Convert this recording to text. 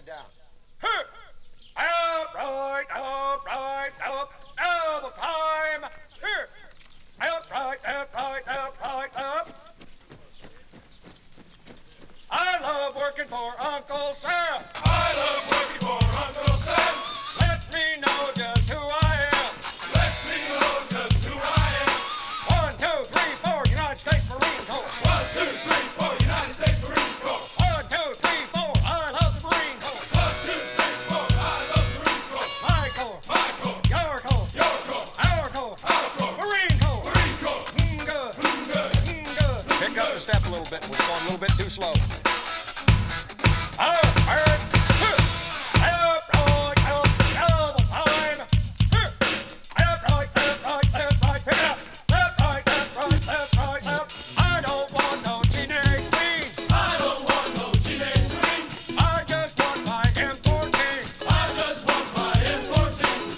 down. Huh. Up, right, double time. Here. Up, right, up. I love working for Uncle